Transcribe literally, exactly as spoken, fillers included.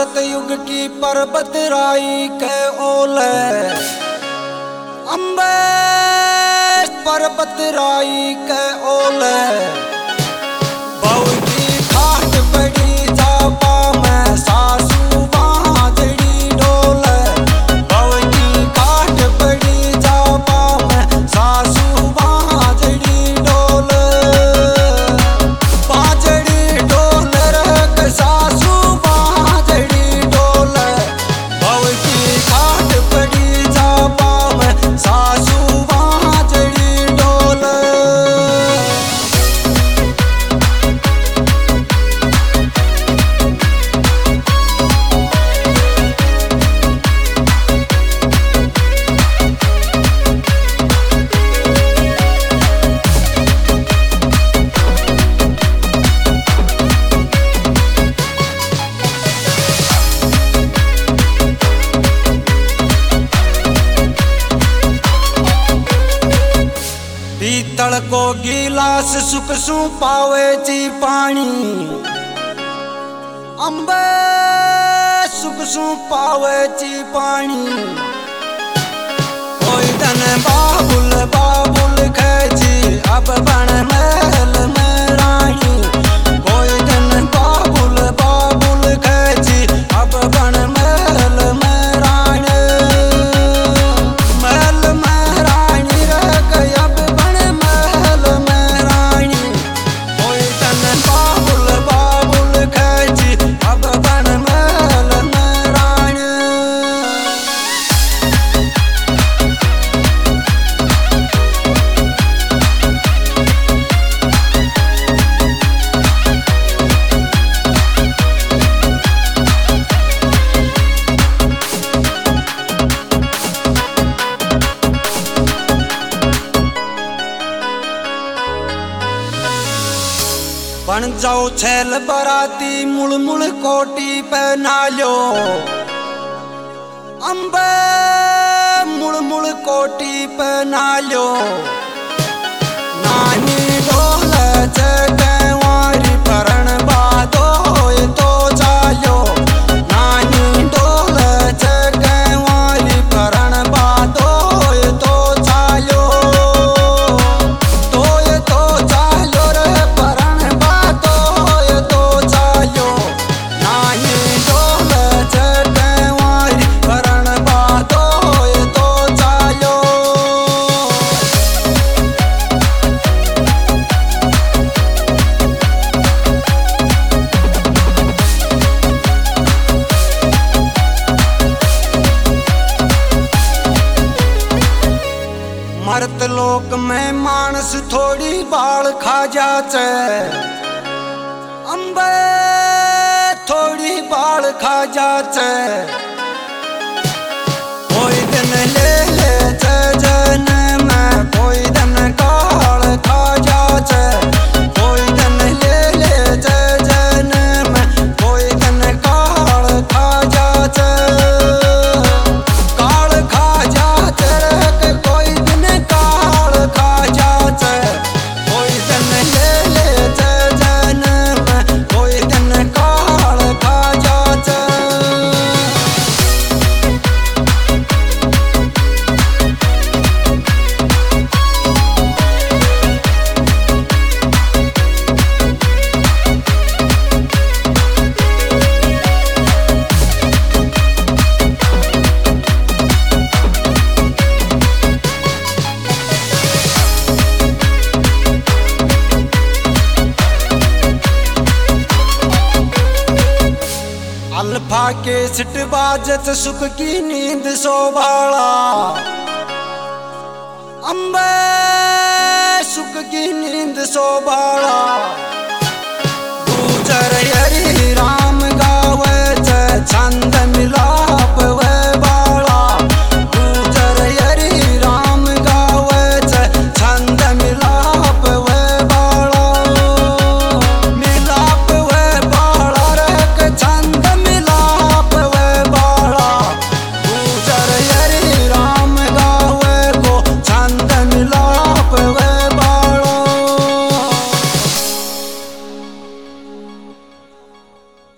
सतयुग की पर्वत राई के ओले अम्बे पर्वत राई के ओले बहु की खाट पड़ी जापा में सासू बाजड़ी डोले बहु की खाट पड़ी जापा में सासू बाजड़ी डोले बाजड़ी डोले रे सासू बाजड़ी डोले बहु की खाट पड़ी जापा में सासू पीतल को गिलास सुख सु पावे ची पानी अम्बे सुख सु पावे ची पानी कोई धन बाबुल बाबुल खेची अब बन महल में रानी कोई धन बाबुल बाबुल खेची अब बन महल में रानी महल में रानी रह गई अब बन जाओ छैल बराती मुड़ मुड़ कोटी पे नालो अम्बे मुड़ मुड़ कोटी पे नालो नानी डोल जगवारी परण बादो तो चालो नानी डोल जगवारी परण बादो तो चालो तो तो चालो रे मर्त लोक में मानस थोड़ी बाल खा जाचे अम्बे थोड़ी बाल खा जाचे कोई दिन ले ले जन में कोई दिन काल खा जाचे कोई दिन ले ले जन में कोई दिन काल खा जाचे काल खा जाचे रे कोई दिन काल खा जाचे कोई दिन ले ले जन में कोई दिन काल खा जाचे अल्फा के सिट बाजत सुख की नींद सोभाला अम्बे सुख की नींद सोभाला गुजर हरि राम गावे छंद